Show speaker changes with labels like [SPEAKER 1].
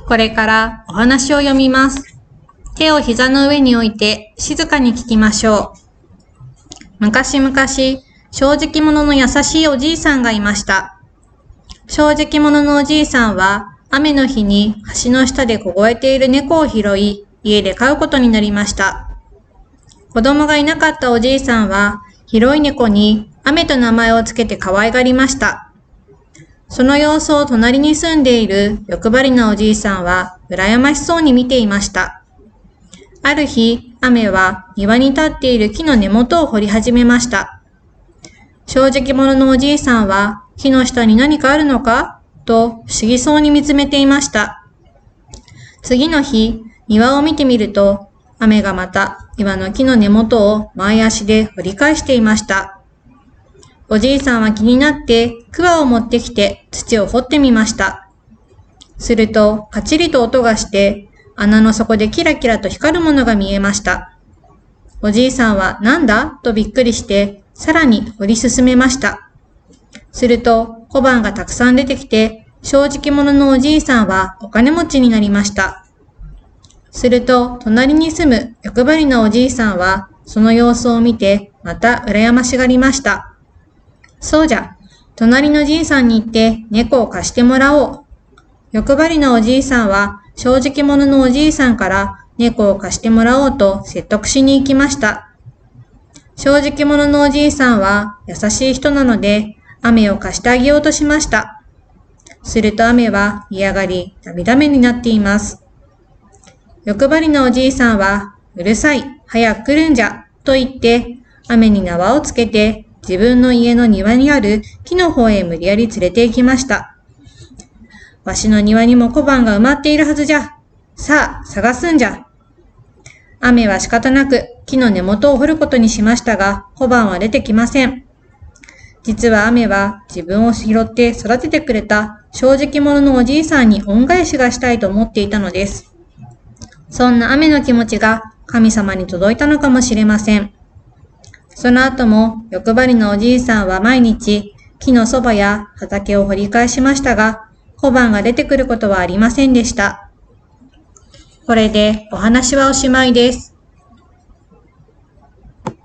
[SPEAKER 1] これからお話を読みます。手を膝の上に置いて静かに聞きましょう。昔々、正直者の優しいおじいさんがいました。正直者のおじいさんは雨の日に橋の下で凍えている猫を拾い、家で飼うことになりました。子供がいなかったおじいさんは広い猫に雨と名前をつけて可愛がりました。その様子を隣に住んでいる欲張りなおじいさんは羨ましそうに見ていました。ある日、雨は庭に立っている木の根元を掘り始めました。正直者のおじいさんは木の下に何かあるのかと不思議そうに見つめていました。次の日、庭を見てみると、雨がまた岩の木の根元を前足で掘り返していました。おじいさんは気になってクワを持ってきて土を掘ってみました。するとカチリと音がして穴の底でキラキラと光るものが見えました。おじいさんはなんだとびっくりしてさらに掘り進めました。すると小判がたくさん出てきて正直者のおじいさんはお金持ちになりました。すると隣に住む欲張りなおじいさんはその様子を見てまた羨ましがりました。そうじゃ、隣のじいさんに行って猫を貸してもらおう。欲張りなおじいさんは正直者のおじいさんから猫を貸してもらおうと説得しに行きました。正直者のおじいさんは優しい人なので雨を貸してあげようとしました。すると雨は嫌がり涙目になっています。欲張りなおじいさんはうるさい、早く来るんじゃと言って雨に縄をつけて自分の家の庭にある木の方へ無理やり連れて行きました。わしの庭にも小判が埋まっているはずじゃ。さあ、探すんじゃ。雨は仕方なく木の根元を掘ることにしましたが、小判は出てきません。実は雨は自分を拾って育ててくれた正直者のおじいさんに恩返しがしたいと思っていたのです。そんな雨の気持ちが神様に届いたのかもしれません。その後も欲張りのおじいさんは毎日木のそばや畑を掘り返しましたが、小判が出てくることはありませんでした。これでお話はおしまいです。